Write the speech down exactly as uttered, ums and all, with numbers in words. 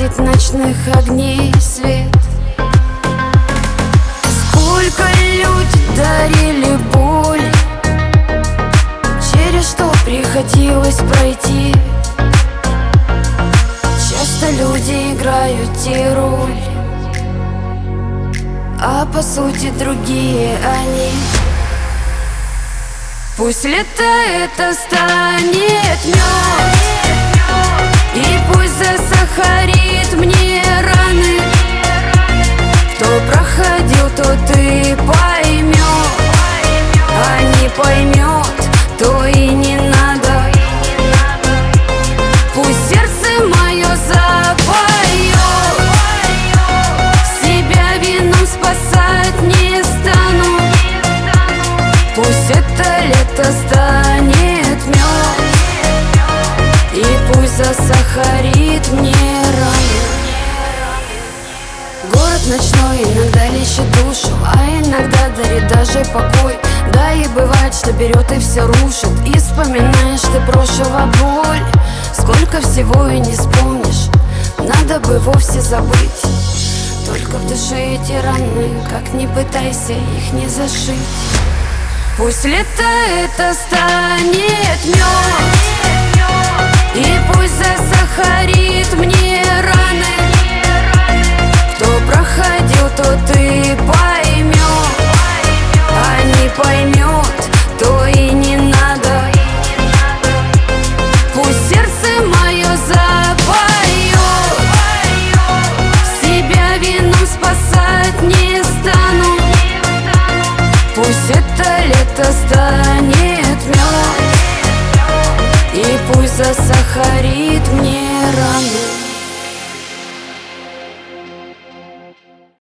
гасит ночных огней свет. Сколько люди дарили боль, через что приходилось пройти. Часто люди играют те роли, а по сути другие они. Пусть лето это станет мед, и пусть засахарит мне раны. Кто проходил, тот и поймет, а не поймет, то и не надо. Пусть сердце мое запоет, себя вином спасать не стану. Пусть это лето станет мед, и пусть засахарит мне раны. Город ночной иногда лечит душу, а иногда дарит даже покой. Да и бывает, что берет и все рушит, и вспоминаешь ты прошлого боль. Сколько всего и не вспомнишь, надо бы вовсе забыть. Только в душе эти раны, как ни пытайся их не зашить. Пусть лето это станет мед,